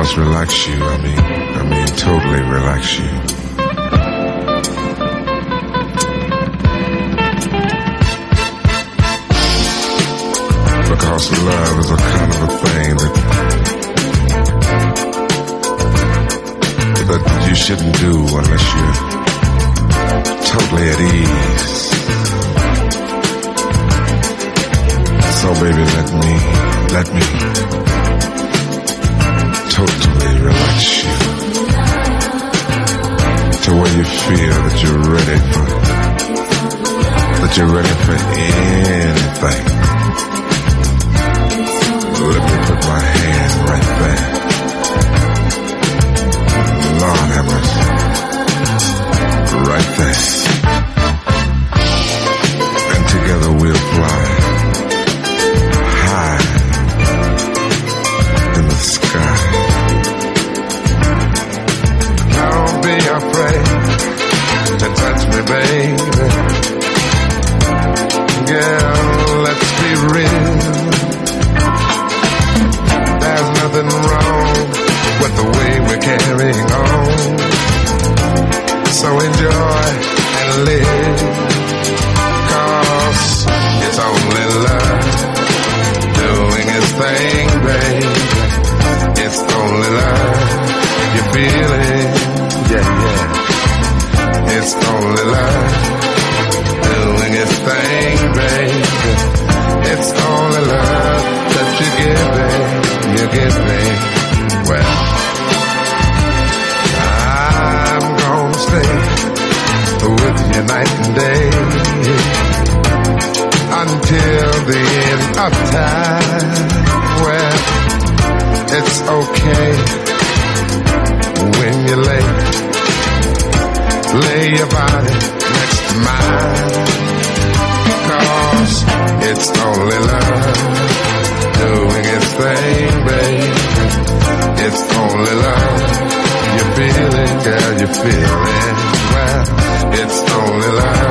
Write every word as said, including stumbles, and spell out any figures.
Because relax you, I mean, I mean totally relax you. Because love is a kind of a thing that that you shouldn't do unless you're totally at ease. So baby, let me, let me totally relax you to where you feel that you're ready for, that you're ready for anything. Let me put my hand right there. Lord have mercy. Right there. And together we'll fly high in the sky. Don't be afraid to touch me, baby. Girl, let's be real. There's nothing wrong with the way we're carrying on. So enjoy and live, 'cause it's only love doing its thing, baby. It's only love, you feel it, yeah, yeah. It's only love doing its thing, baby. It's only love that you give me, you give me. Well, I'm gonna stay with you night and day until the end of time. Well, it's okay when you lay, lay your body next to mine, 'cause it's only love doing its thing, baby. It's only love, you feel it, girl, you feel it. Well, it's only love.